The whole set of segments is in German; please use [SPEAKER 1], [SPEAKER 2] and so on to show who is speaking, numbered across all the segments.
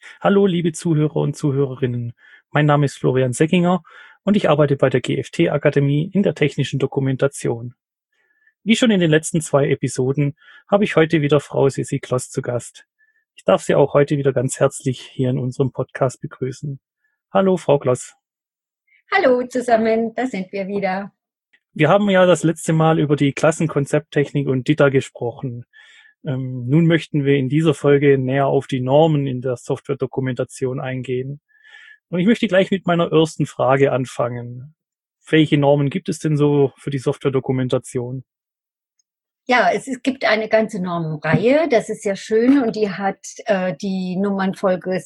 [SPEAKER 1] Hallo, liebe Zuhörer und Zuhörerinnen. Mein Name ist Florian Seckinger und ich arbeite bei der GFT-Akademie in der technischen Dokumentation. Wie schon in den letzten 2 Episoden habe ich heute wieder Frau Sissi Kloss zu Gast. Ich darf Sie auch heute wieder ganz herzlich hier in unserem Podcast begrüßen. Hallo, Frau Kloss.
[SPEAKER 2] Hallo zusammen, da sind wir wieder.
[SPEAKER 1] Wir haben ja das letzte Mal über die Klassenkonzepttechnik und DITA gesprochen. Nun möchten wir in dieser Folge näher auf die Normen in der Softwaredokumentation eingehen. Und ich möchte gleich mit meiner ersten Frage anfangen. Welche Normen gibt es denn so für die Softwaredokumentation?
[SPEAKER 2] Ja, gibt eine ganze Normenreihe, das ist ja schön und die hat die Nummernfolge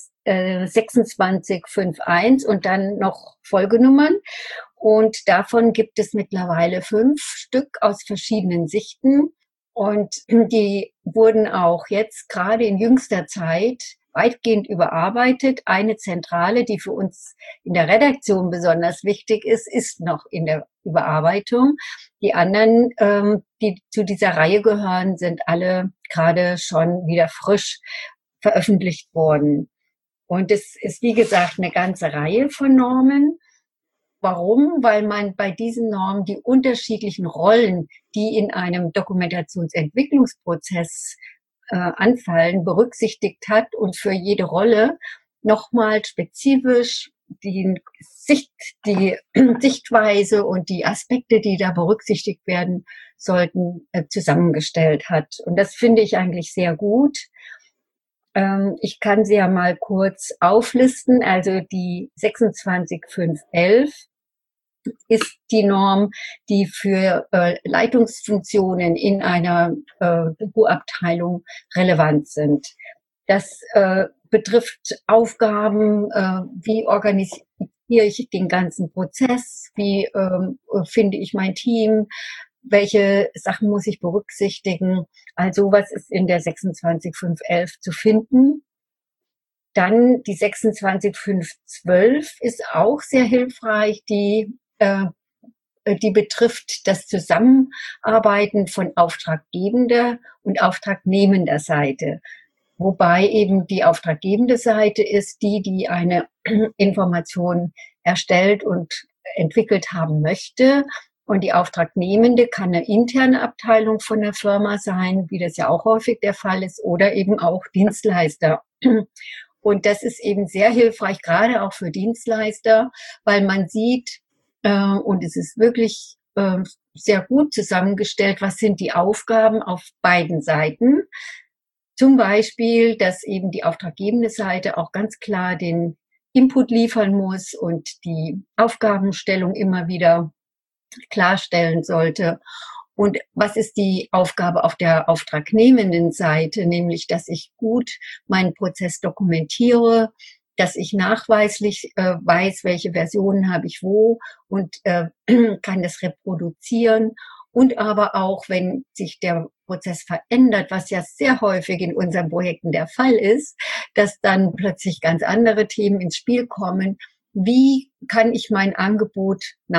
[SPEAKER 2] 2651 und dann noch Folgenummern. Und davon gibt es mittlerweile 5 Stück aus verschiedenen Sichten. Und die wurden auch jetzt gerade in jüngster Zeit weitgehend überarbeitet. Eine zentrale, die für uns in der Redaktion besonders wichtig ist, ist noch in der Überarbeitung. Die anderen, die zu dieser Reihe gehören, sind alle gerade schon wieder frisch veröffentlicht worden. Und es ist, wie gesagt, eine ganze Reihe von Normen. Warum? Weil man bei diesen Normen die unterschiedlichen Rollen, die in einem Dokumentationsentwicklungsprozess anfallen, berücksichtigt hat und für jede Rolle nochmal spezifisch die Sichtweise und die Aspekte, die da berücksichtigt werden sollten, zusammengestellt hat. Und das finde ich eigentlich sehr gut. Ich kann sie ja mal kurz auflisten. Also die 26511 ist die Norm, die für Leitungsfunktionen in einer Buchabteilung relevant sind. Das betrifft Aufgaben, wie organisiere ich den ganzen Prozess, wie finde ich mein Team, welche Sachen muss ich berücksichtigen. Also was ist in der 26511 zu finden. Dann die 26512 ist auch sehr hilfreich, die betrifft das Zusammenarbeiten von auftraggebender und auftragnehmender Seite. Wobei eben die auftraggebende Seite ist die eine Information erstellt und entwickelt haben möchte. Und die Auftragnehmende kann eine interne Abteilung von der Firma sein, wie das ja auch häufig der Fall ist, oder eben auch Dienstleister. Und das ist eben sehr hilfreich, gerade auch für Dienstleister, weil man sieht, und es ist wirklich sehr gut zusammengestellt, was sind die Aufgaben auf beiden Seiten. Zum Beispiel, dass eben die auftraggebende Seite auch ganz klar den Input liefern muss und die Aufgabenstellung immer wieder klarstellen sollte. Und was ist die Aufgabe auf der auftragnehmenden Seite? Nämlich, dass ich gut meinen Prozess dokumentiere, dass ich nachweislich weiß, welche Versionen habe ich wo und kann das reproduzieren. Und aber auch, wenn sich der Prozess verändert, was ja sehr häufig in unseren Projekten der Fall ist, dass dann plötzlich ganz andere Themen ins Spiel kommen. Wie kann ich mein Angebot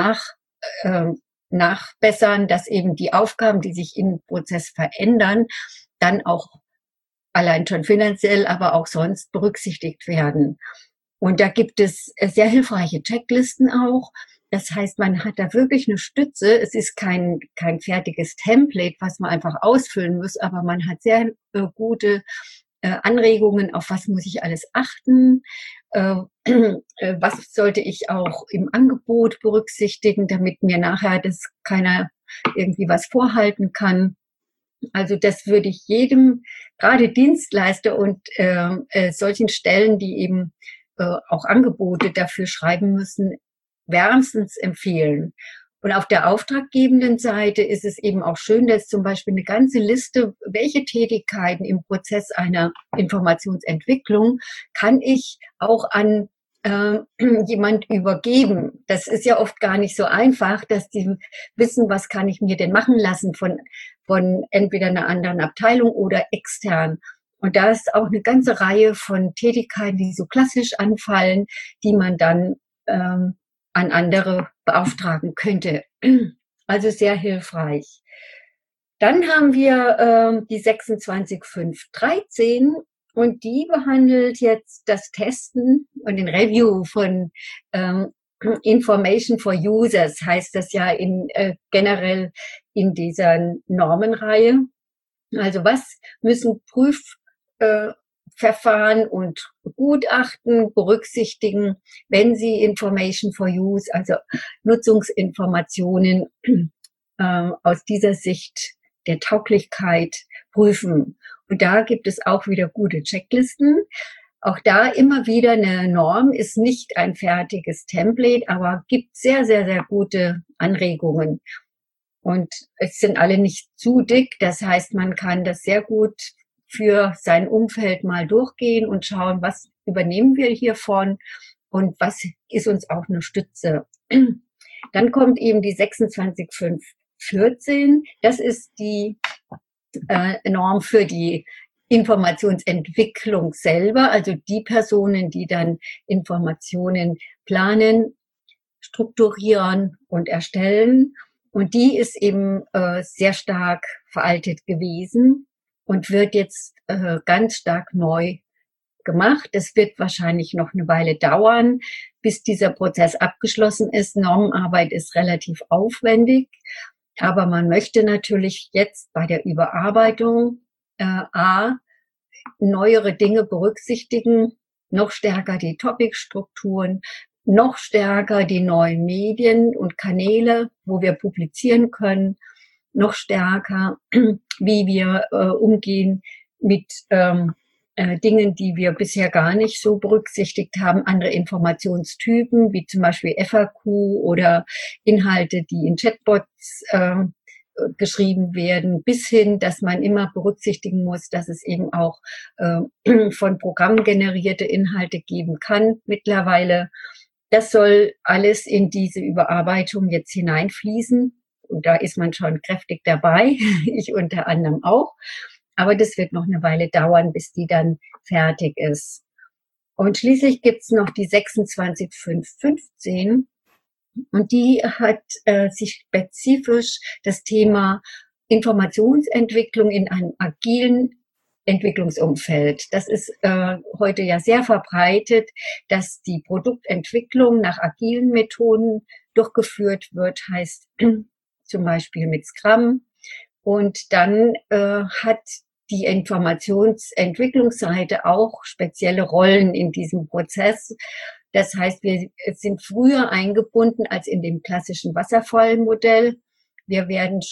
[SPEAKER 2] nachbessern, dass eben die Aufgaben, die sich im Prozess verändern, dann auch allein schon finanziell, aber auch sonst berücksichtigt werden. Und da gibt es sehr hilfreiche Checklisten auch. Das heißt, man hat da wirklich eine Stütze. Es ist kein fertiges Template, was man einfach ausfüllen muss, aber man hat sehr gute Anregungen, auf was muss ich alles achten, was sollte ich auch im Angebot berücksichtigen, damit mir nachher das keiner irgendwie was vorhalten kann. Also das würde ich jedem, gerade Dienstleister und solchen Stellen, die eben auch Angebote dafür schreiben müssen, wärmstens empfehlen. Und auf der auftraggebenden Seite ist es eben auch schön, dass zum Beispiel eine ganze Liste, welche Tätigkeiten im Prozess einer Informationsentwicklung kann ich auch an jemand übergeben. Das ist ja oft gar nicht so einfach, dass die wissen, was kann ich mir denn machen lassen von entweder einer anderen Abteilung oder extern. Und da ist auch eine ganze Reihe von Tätigkeiten, die so klassisch anfallen, die man dann an andere beauftragen könnte. Also sehr hilfreich. Dann haben wir die 26513 Und die behandelt jetzt das Testen und den Review von Information for Users, heißt das ja generell in dieser Normenreihe. Also was müssen Prüfverfahren und Gutachten berücksichtigen, wenn sie Information for Use, also Nutzungsinformationen aus dieser Sicht der Tauglichkeit prüfen. Und da gibt es auch wieder gute Checklisten. Auch da immer wieder eine Norm, ist nicht ein fertiges Template, aber gibt sehr, sehr, sehr gute Anregungen. Und es sind alle nicht zu dick. Das heißt, man kann das sehr gut für sein Umfeld mal durchgehen und schauen, was übernehmen wir hiervon und was ist uns auch eine Stütze. Dann kommt eben die 26514. Das ist die Norm für die Informationsentwicklung selber, also die Personen, die dann Informationen planen, strukturieren und erstellen. Und die ist eben sehr stark veraltet gewesen und wird jetzt ganz stark neu gemacht. Es wird wahrscheinlich noch eine Weile dauern, bis dieser Prozess abgeschlossen ist. Normenarbeit ist relativ aufwendig, aber man möchte natürlich jetzt bei der Überarbeitung neuere Dinge berücksichtigen, noch stärker die Topicstrukturen, noch stärker die neuen Medien und Kanäle, wo wir publizieren können, noch stärker, wie wir umgehen mit Dingen, die wir bisher gar nicht so berücksichtigt haben, andere Informationstypen, wie zum Beispiel FAQ oder Inhalte, die in Chatbots geschrieben werden, bis hin, dass man immer berücksichtigen muss, dass es eben auch von Programmen generierte Inhalte geben kann mittlerweile. Das soll alles in diese Überarbeitung jetzt hineinfließen. Und da ist man schon kräftig dabei, ich unter anderem auch. Aber das wird noch eine Weile dauern, bis die dann fertig ist. Und schließlich gibt's noch die 26515. Und die hat sich spezifisch das Thema Informationsentwicklung in einem agilen Entwicklungsumfeld. Das ist heute ja sehr verbreitet, dass die Produktentwicklung nach agilen Methoden durchgeführt wird, heißt zum Beispiel mit Scrum. Und dann hat die Informationsentwicklungsseite auch spezielle Rollen in diesem Prozess. Das heißt, wir sind früher eingebunden als in dem klassischen Wasserfallmodell. Wir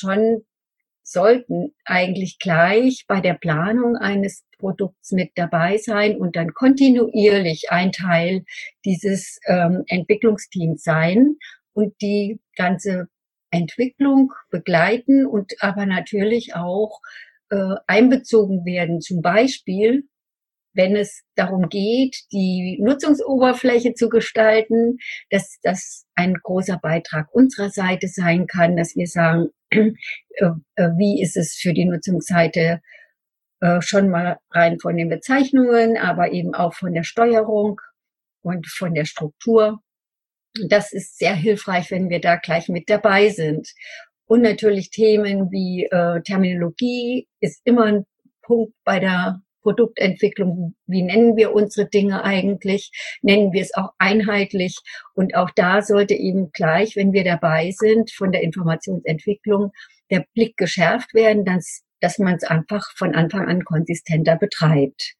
[SPEAKER 2] sollten eigentlich gleich bei der Planung eines Produkts mit dabei sein und dann kontinuierlich ein Teil dieses Entwicklungsteams sein und die ganze Entwicklung begleiten und aber natürlich auch einbezogen werden. Zum Beispiel, wenn es darum geht, die Nutzungsoberfläche zu gestalten, dass das ein großer Beitrag unserer Seite sein kann, dass wir sagen, wie ist es für die Nutzungsseite schon mal rein von den Bezeichnungen, aber eben auch von der Steuerung und von der Struktur. Das ist sehr hilfreich, wenn wir da gleich mit dabei sind. Und natürlich Themen wie Terminologie ist immer ein Punkt bei der Produktentwicklung. Wie nennen wir unsere Dinge eigentlich? Nennen wir es auch einheitlich? Und auch da sollte eben gleich, wenn wir dabei sind, von der Informationsentwicklung der Blick geschärft werden, dass man es einfach von Anfang an konsistenter betreibt.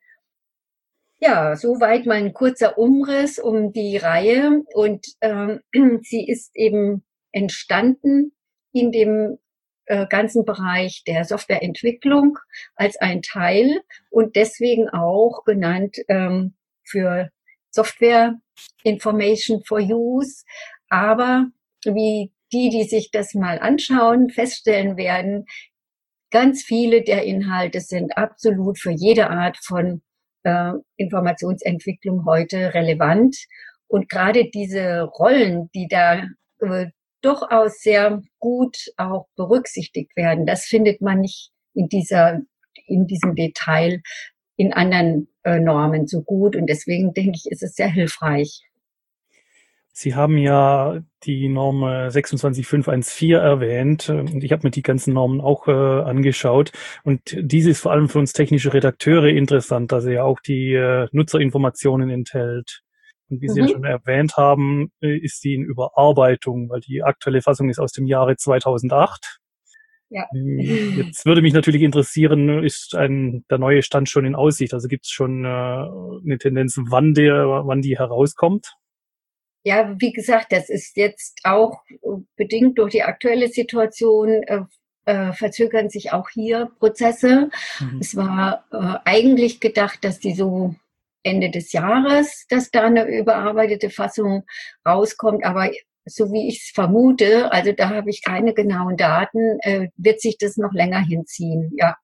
[SPEAKER 2] Ja, soweit mal ein kurzer Umriss um die Reihe. Und sie ist eben entstanden in dem ganzen Bereich der Softwareentwicklung als ein Teil und deswegen auch genannt für Software Information for Use. Aber wie die sich das mal anschauen, feststellen werden, ganz viele der Inhalte sind absolut für jede Art von Informationsentwicklung heute relevant. Und gerade diese Rollen, die da durchaus sehr gut auch berücksichtigt werden, das findet man nicht in diesem Detail in anderen Normen so gut. Und deswegen denke ich, ist es sehr hilfreich.
[SPEAKER 1] Sie haben ja die Norm 26514 erwähnt und ich habe mir die ganzen Normen auch angeschaut und diese ist vor allem für uns technische Redakteure interessant, da sie ja auch die Nutzerinformationen enthält. Und wie Sie ja schon
[SPEAKER 2] Mhm.
[SPEAKER 1] erwähnt haben, ist sie in Überarbeitung, weil die aktuelle Fassung ist aus dem Jahre 2008.
[SPEAKER 2] Ja.
[SPEAKER 1] Jetzt würde mich natürlich interessieren, ist der neue Stand schon in Aussicht? Also gibt es schon eine Tendenz, wann die herauskommt?
[SPEAKER 2] Ja, wie gesagt, das ist jetzt auch bedingt durch die aktuelle Situation, verzögern sich auch hier Prozesse.
[SPEAKER 1] Mhm.
[SPEAKER 2] Es war eigentlich gedacht, dass die so Ende des Jahres, dass da eine überarbeitete Fassung rauskommt, aber so wie ich es vermute, also da habe ich keine genauen Daten, wird sich das noch länger hinziehen. Ja,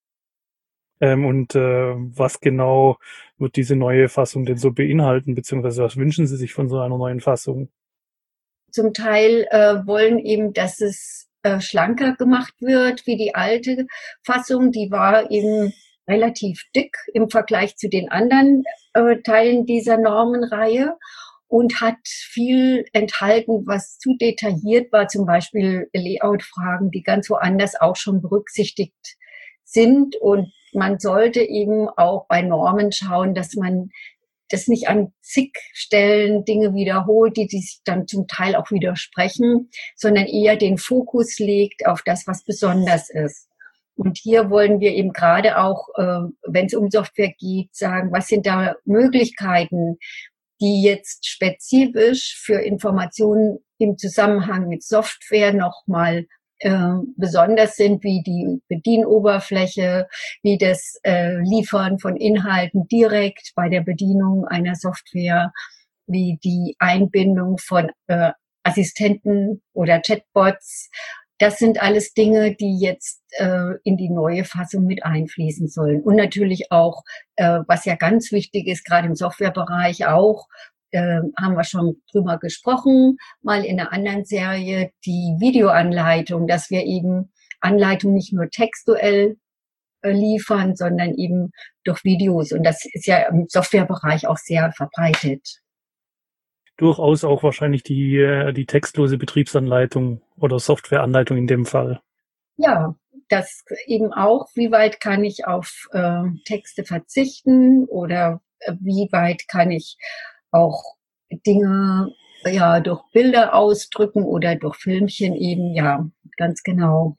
[SPEAKER 1] Und was genau wird diese neue Fassung denn so beinhalten, beziehungsweise was wünschen Sie sich von so einer neuen Fassung?
[SPEAKER 2] zum Teil wollen eben, dass es schlanker gemacht wird wie die alte Fassung. Die war eben relativ dick im Vergleich zu den anderen Teilen dieser Normenreihe und hat viel enthalten, was zu detailliert war, zum Beispiel Layout-Fragen, die ganz woanders auch schon berücksichtigt sind. Und man sollte eben auch bei Normen schauen, dass man das nicht an zig Stellen Dinge wiederholt, die sich dann zum Teil auch widersprechen, sondern eher den Fokus legt auf das, was besonders ist. Und hier wollen wir eben gerade auch, wenn es um Software geht, sagen, was sind da Möglichkeiten, die jetzt spezifisch für Informationen im Zusammenhang mit Software nochmal besonders sind, wie die Bedienoberfläche, wie das Liefern von Inhalten direkt bei der Bedienung einer Software, wie die Einbindung von Assistenten oder Chatbots. Das sind alles Dinge, die jetzt in die neue Fassung mit einfließen sollen. Und natürlich auch, was ja ganz wichtig ist, gerade im Softwarebereich auch, haben wir schon drüber gesprochen, mal in einer anderen Serie, die Videoanleitung, dass wir eben Anleitung nicht nur textuell liefern, sondern eben durch Videos. Und das ist ja im Softwarebereich auch sehr verbreitet.
[SPEAKER 1] Durchaus auch wahrscheinlich die textlose Betriebsanleitung oder Softwareanleitung in dem Fall.
[SPEAKER 2] Ja, das eben auch, wie weit kann ich auf Texte verzichten oder wie weit kann ich auch Dinge ja durch Bilder ausdrücken oder durch Filmchen eben, ja, ganz genau.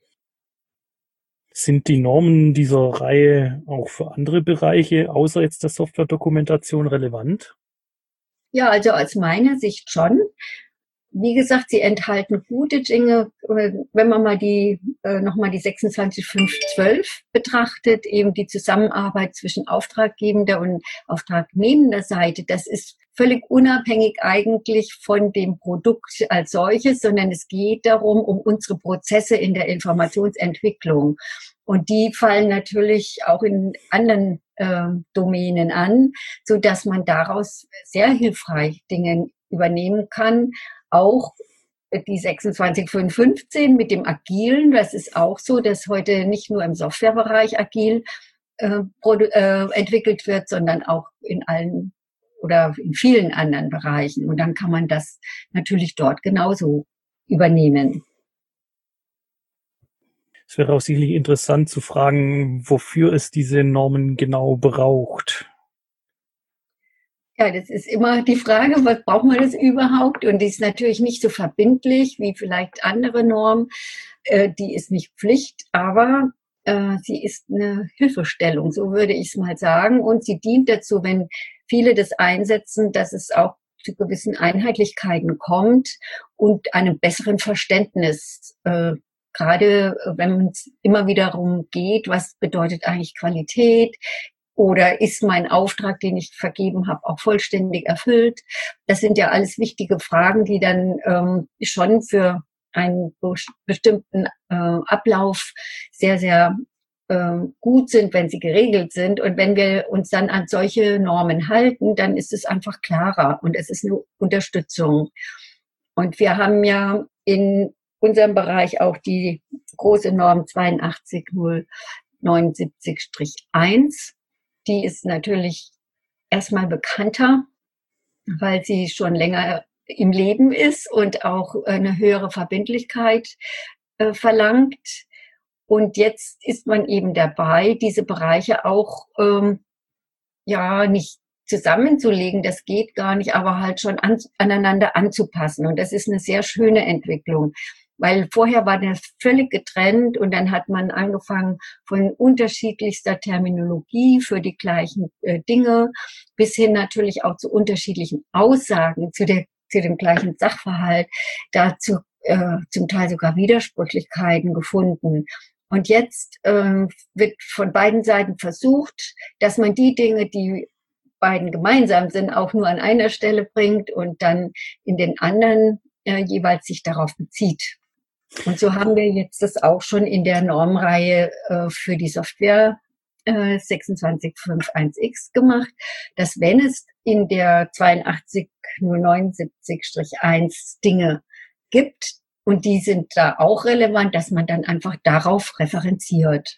[SPEAKER 1] Sind die Normen dieser Reihe auch für andere Bereiche außer jetzt der Software-Dokumentation relevant?
[SPEAKER 2] Ja, also aus meiner Sicht schon. Wie gesagt, sie enthalten gute Dinge, wenn man mal nochmal die 26512 betrachtet, eben die Zusammenarbeit zwischen auftraggebender und auftragnehmender Seite. Das ist völlig unabhängig eigentlich von dem Produkt als solches, sondern es geht darum, um unsere Prozesse in der Informationsentwicklung. Und die fallen natürlich auch in anderen Domänen an, so dass man daraus sehr hilfreich Dinge übernehmen kann, auch die 26515 mit dem Agilen, das ist auch so, dass heute nicht nur im Softwarebereich agil entwickelt wird, sondern auch in allen oder in vielen anderen Bereichen. Und dann kann man das natürlich dort genauso übernehmen.
[SPEAKER 1] Es wäre auch sicherlich interessant zu fragen, wofür es diese Normen genau braucht.
[SPEAKER 2] Ja, das ist immer die Frage, was braucht man das überhaupt? Und die ist natürlich nicht so verbindlich wie vielleicht andere Normen. Die ist nicht Pflicht, aber sie ist eine Hilfestellung, so würde ich es mal sagen. Und sie dient dazu, wenn viele das einsetzen, dass es auch zu gewissen Einheitlichkeiten kommt und einem besseren Verständnis. Gerade wenn es immer wieder darum geht, was bedeutet eigentlich Qualität? Oder ist mein Auftrag, den ich vergeben habe, auch vollständig erfüllt? Das sind ja alles wichtige Fragen, die dann schon für einen bestimmten Ablauf sehr, sehr gut sind, wenn sie geregelt sind. Und wenn wir uns dann an solche Normen halten, dann ist es einfach klarer und es ist eine Unterstützung. Und wir haben ja in unserem Bereich auch die große Norm 82079-1. Die ist natürlich erstmal bekannter, weil sie schon länger im Leben ist und auch eine höhere Verbindlichkeit verlangt. Und jetzt ist man eben dabei, diese Bereiche auch ja nicht zusammenzulegen, das geht gar nicht, aber halt schon aneinander anzupassen. Und das ist eine sehr schöne Entwicklung, weil vorher war das völlig getrennt und dann hat man angefangen von unterschiedlichster Terminologie für die gleichen Dinge bis hin natürlich auch zu unterschiedlichen Aussagen zu dem gleichen Sachverhalt, dazu zum Teil sogar Widersprüchlichkeiten gefunden. Und jetzt wird von beiden Seiten versucht, dass man die Dinge, die beiden gemeinsam sind, auch nur an einer Stelle bringt und dann in den anderen jeweils sich darauf bezieht. Und so haben wir jetzt das auch schon in der Normreihe für die Software 26551X gemacht, dass wenn es in der 82079-1 Dinge gibt, und die sind da auch relevant, dass man dann einfach darauf referenziert.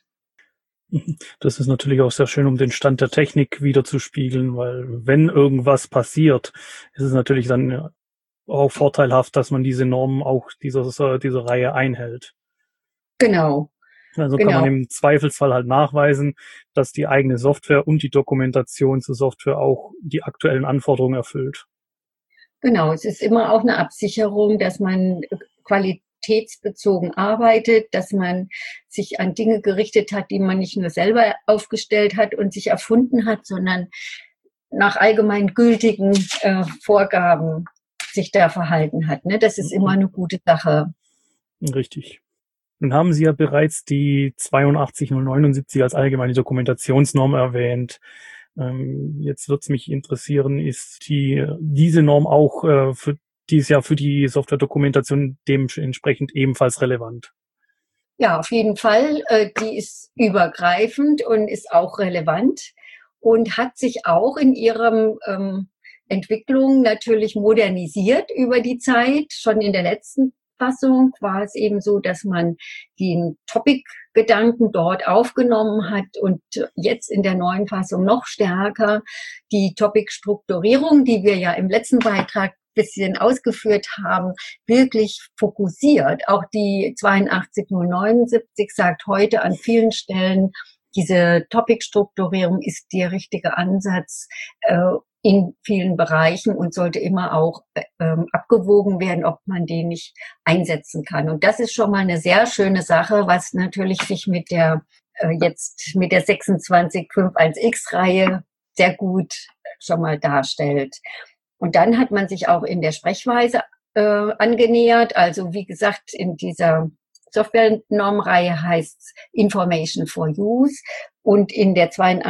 [SPEAKER 1] Das ist natürlich auch sehr schön, um den Stand der Technik wiederzuspiegeln, weil wenn irgendwas passiert, ist es natürlich dann auch vorteilhaft, dass man diese Normen auch diese Reihe einhält.
[SPEAKER 2] Genau.
[SPEAKER 1] Also kann man im Zweifelsfall halt nachweisen, dass die eigene Software und die Dokumentation zur Software auch die aktuellen Anforderungen erfüllt.
[SPEAKER 2] Genau, es ist immer auch eine Absicherung, dass man qualitätsbezogen arbeitet, dass man sich an Dinge gerichtet hat, die man nicht nur selber aufgestellt hat und sich erfunden hat, sondern nach allgemein gültigen Vorgaben sich da verhalten hat. Ne? Das ist immer eine gute Sache.
[SPEAKER 1] Richtig. Nun haben Sie ja bereits die 82079 als allgemeine Dokumentationsnorm erwähnt. Jetzt wird es mich interessieren, ist diese Norm auch für dieses Jahr für die Software-Dokumentation dementsprechend ebenfalls relevant?
[SPEAKER 2] Ja, auf jeden Fall. Die ist übergreifend und ist auch relevant und hat sich auch in ihrem Entwicklung natürlich modernisiert über die Zeit. Schon in der letzten Fassung war es eben so, dass man den Topic-Gedanken dort aufgenommen hat und jetzt in der neuen Fassung noch stärker die Topic-Strukturierung, die wir ja im letzten Beitrag bisschen ausgeführt haben, wirklich fokussiert. Auch die 82079 sagt heute an vielen Stellen, diese Topic-Strukturierung ist der richtige Ansatz in vielen Bereichen und sollte immer auch abgewogen werden, ob man den nicht einsetzen kann. Und das ist schon mal eine sehr schöne Sache, was natürlich sich mit der jetzt mit der 26551X-Reihe sehr gut schon mal darstellt. Und dann hat man sich auch in der Sprechweise angenähert. Also wie gesagt, in dieser Software-Normreihe heißt es Information for Use. Und in der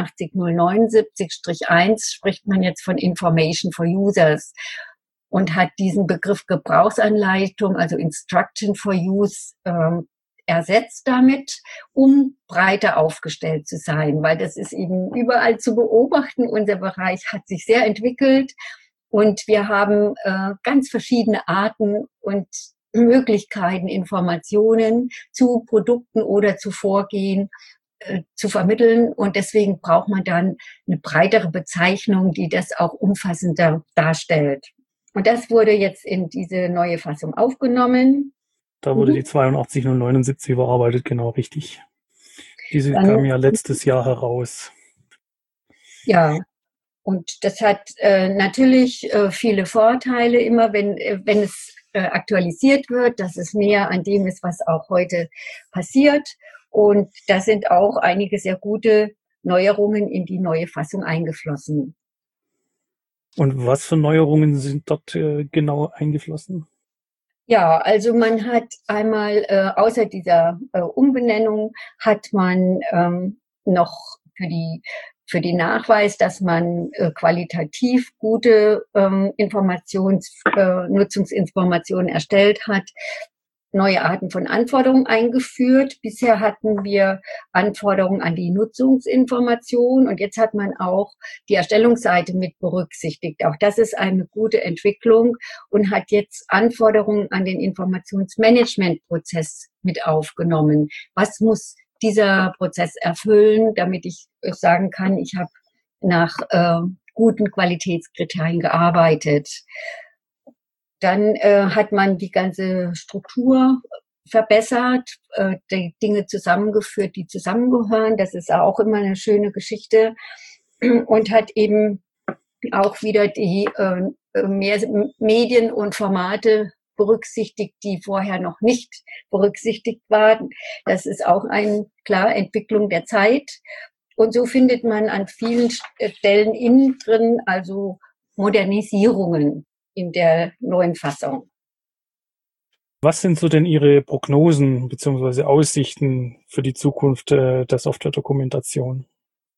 [SPEAKER 2] 82079-1 spricht man jetzt von Information for Users und hat diesen Begriff Gebrauchsanleitung, also Instruction for Use, ersetzt damit, um breiter aufgestellt zu sein, weil das ist eben überall zu beobachten. Unser Bereich hat sich sehr entwickelt und wir haben ganz verschiedene Arten und Möglichkeiten, Informationen zu Produkten oder zu Vorgehen zu vermitteln. Und deswegen braucht man dann eine breitere Bezeichnung, die das auch umfassender darstellt. Und das wurde jetzt in diese neue Fassung aufgenommen.
[SPEAKER 1] Da wurde die 82079 überarbeitet, genau richtig. Diese kam ja letztes Jahr heraus.
[SPEAKER 2] Ja, und das hat natürlich viele Vorteile immer, wenn es aktualisiert wird, dass es näher an dem ist, was auch heute passiert. Und da sind auch einige sehr gute Neuerungen in die neue Fassung eingeflossen.
[SPEAKER 1] Und was für Neuerungen sind dort genau eingeflossen?
[SPEAKER 2] Ja, also man hat einmal außer dieser Umbenennung hat man noch für die Nachweis, dass man qualitativ gute Nutzungsinformationen erstellt hat, neue Arten von Anforderungen eingeführt. Bisher hatten wir Anforderungen an die Nutzungsinformation und jetzt hat man auch die Erstellungsseite mit berücksichtigt. Auch das ist eine gute Entwicklung und hat jetzt Anforderungen an den Informationsmanagementprozess mit aufgenommen. Was muss dieser Prozess erfüllen, damit ich sagen kann, ich habe nach guten Qualitätskriterien gearbeitet. Dann hat man die ganze Struktur verbessert, die Dinge zusammengeführt, die zusammengehören. Das ist auch immer eine schöne Geschichte und hat eben auch wieder die mehr Medien und Formate berücksichtigt, die vorher noch nicht berücksichtigt waren. Das ist auch eine klare Entwicklung der Zeit. Und so findet man an vielen Stellen innen drin also Modernisierungen in der neuen Fassung.
[SPEAKER 1] Was sind so denn Ihre Prognosen bzw. Aussichten für die Zukunft der Software-Dokumentation?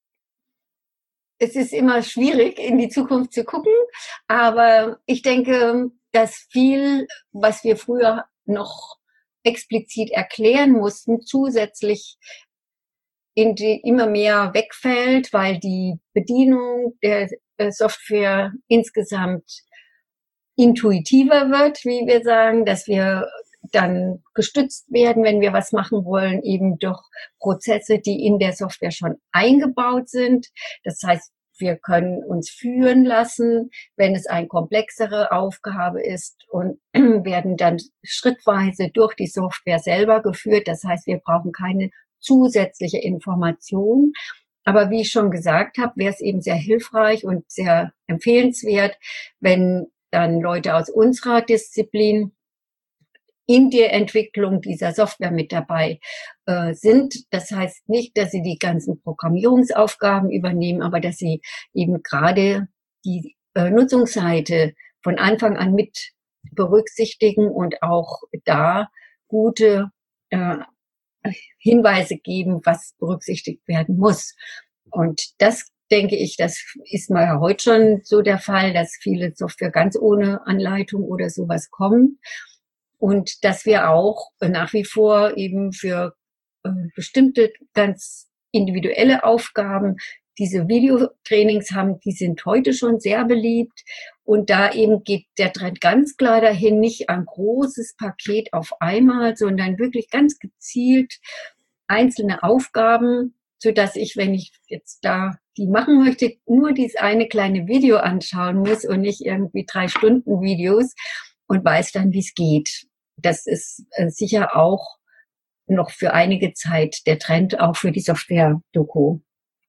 [SPEAKER 2] Es ist immer schwierig, in die Zukunft zu gucken, aber ich denke, dass viel, was wir früher noch explizit erklären mussten, zusätzlich immer mehr wegfällt, weil die Bedienung der Software insgesamt intuitiver wird, wie wir sagen, dass wir dann gestützt werden, wenn wir was machen wollen, eben durch Prozesse, die in der Software schon eingebaut sind. Das heißt, wir können uns führen lassen, wenn es eine komplexere Aufgabe ist und werden dann schrittweise durch die Software selber geführt. Das heißt, wir brauchen keine zusätzliche Information. Aber wie ich schon gesagt habe, wäre es eben sehr hilfreich und sehr empfehlenswert, wenn dann Leute aus unserer Disziplin in der Entwicklung dieser Software mit dabei sind. Das heißt nicht, dass sie die ganzen Programmierungsaufgaben übernehmen, aber dass sie eben gerade die Nutzungsseite von Anfang an mit berücksichtigen und auch da gute Hinweise geben, was berücksichtigt werden muss. Und das denke ich, das ist mal ja heute schon so der Fall, dass viele Software ganz ohne Anleitung oder sowas kommen. Und dass wir auch nach wie vor eben für bestimmte ganz individuelle Aufgaben diese Videotrainings haben, die sind heute schon sehr beliebt. Und da eben geht der Trend ganz klar dahin, nicht ein großes Paket auf einmal, sondern wirklich ganz gezielt einzelne Aufgaben, so dass ich, wenn ich jetzt da die machen möchte, nur dieses eine kleine Video anschauen muss und nicht irgendwie 3 Stunden Videos und weiß dann, wie es geht. Das ist sicher auch noch für einige Zeit der Trend, auch für die Software-Doku.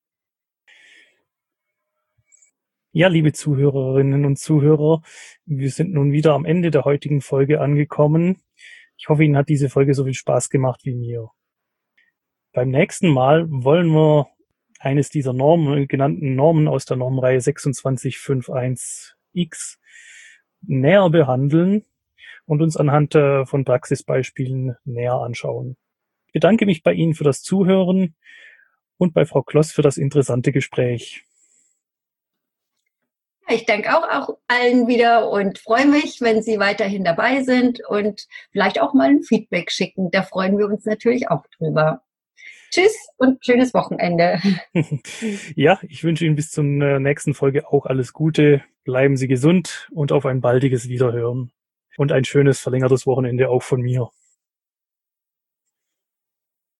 [SPEAKER 1] Ja, liebe Zuhörerinnen und Zuhörer, wir sind nun wieder am Ende der heutigen Folge angekommen. Ich hoffe, Ihnen hat diese Folge so viel Spaß gemacht wie mir. Beim nächsten Mal wollen wir eines dieser genannten Normen aus der Normenreihe 2651X näher behandeln und uns anhand von Praxisbeispielen näher anschauen. Ich bedanke mich bei Ihnen für das Zuhören und bei Frau Kloss für das interessante Gespräch.
[SPEAKER 2] Ich danke auch allen wieder und freue mich, wenn Sie weiterhin dabei sind und vielleicht auch mal ein Feedback schicken. Da freuen wir uns natürlich auch drüber. Tschüss und schönes Wochenende.
[SPEAKER 1] Ja, ich wünsche Ihnen bis zur nächsten Folge auch alles Gute. Bleiben Sie gesund und auf ein baldiges Wiederhören. Und ein schönes verlängertes Wochenende auch von mir.